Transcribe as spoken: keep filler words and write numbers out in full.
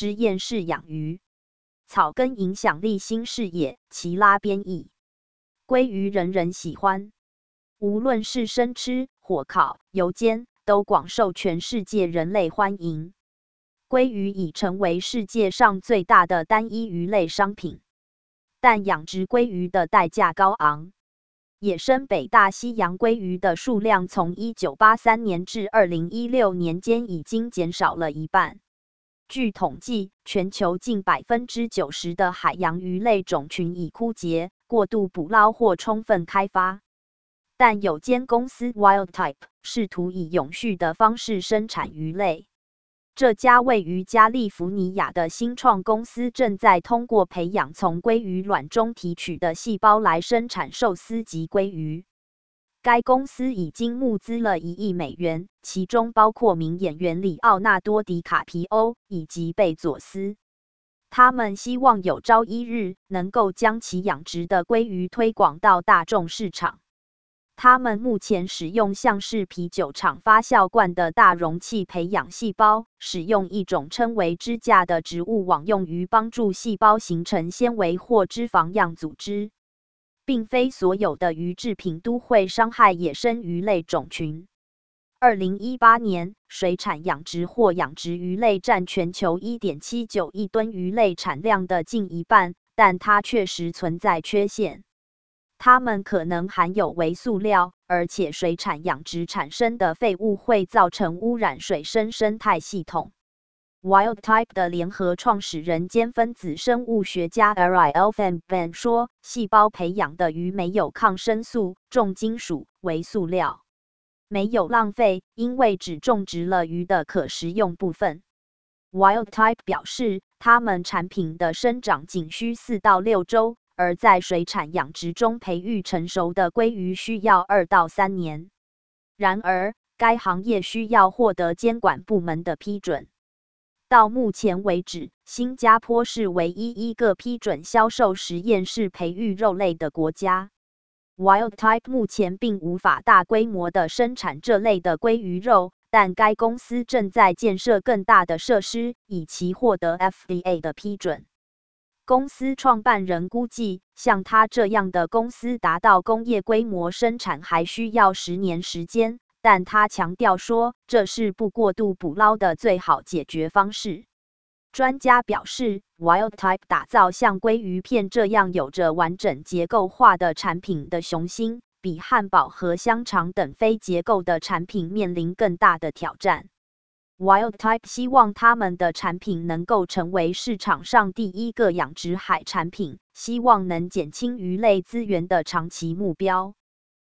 实验室养鱼。草根影响力新视野，齐拉编译。鲑鱼人人喜欢，无论是生吃、火烤、油煎，都广受全世界人类欢迎。鲑鱼已成为世界上最大的单一鱼类商品，但养殖鲑鱼的代价高昂。野生北大西洋鲑鱼的数量从一九八三年至二零一六年间已经减少了一半。据统计，全球近 百分之九十 的海洋鱼类种群已枯竭、过度捕捞或充分开发。但有间公司 Wildtype 试图以永续的方式生产鱼类。这家位于加利福尼亚的新创公司正在通过培养从鲑鱼卵中提取的细胞来生产寿司级鲑鱼。该公司已经募资了一亿美元，其中包括名演员里奥纳多·迪卡皮欧以及贝佐斯。他们希望有朝一日能够将其养殖的鲑鱼推广到大众市场。他们目前使用像是啤酒厂发酵罐的大容器培养细胞，使用一种称为支架的植物网用于帮助细胞形成纤维或脂肪样组织。并非所有的鱼制品都会伤害野生鱼类种群。二零一八年，水产养殖或养殖鱼类占全球 一点七九亿吨鱼类产量的近一半，但它确实存在缺陷。它们可能含有微塑料，而且水产养殖产生的废物会造成污染水生生态系统。Wildtype 的联合创始人兼分子生物学家 Ariel Fan 说，细胞培养的鱼没有抗生素、重金属、微塑料，没有浪费，因为只种植了鱼的可食用部分。Wildtype 表示，他们产品的生长仅需四到六周，而在水产养殖中培育成熟的鲑鱼需要二到三年。然而，该行业需要获得监管部门的批准。到目前为止，新加坡是唯一一个批准销售实验室培育肉类的国家。Wildtype 目前并无法大规模的生产这类的鲑鱼肉，但该公司正在建设更大的设施，以期获得 F D A 的批准。公司创办人估计，像他这样的公司达到工业规模生产还需要十年时间。但他强调说，这是不过度捕捞的最好解决方式。专家表示 ，Wildtype 打造像鲑鱼片这样有着完整结构化的产品的雄心，比汉堡和香肠等非结构的产品面临更大的挑战。Wildtype 希望他们的产品能够成为市场上第一个养殖海产品，希望能减轻鱼类资源的长期目标。